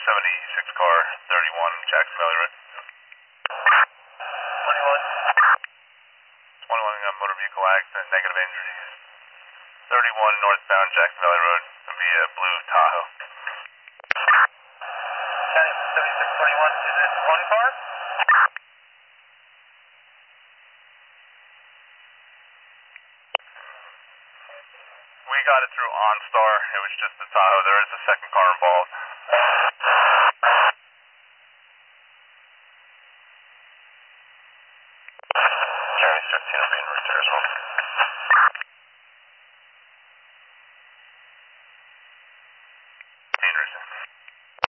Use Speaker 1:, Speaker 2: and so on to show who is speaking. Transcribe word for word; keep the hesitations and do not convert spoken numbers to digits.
Speaker 1: seventy-six car, thirty-one Jackson Valley Road.
Speaker 2: twenty-one.
Speaker 1: twenty-one got motor vehicle accident, negative injuries. thirty-one northbound Jackson Valley Road via blue Tahoe.
Speaker 2: Okay, seventy-six twenty-one, is it one car?
Speaker 1: We got it through OnStar. It was just the Tahoe. There is a second car involved.
Speaker 2: Jerry fifteen will be in route there as well.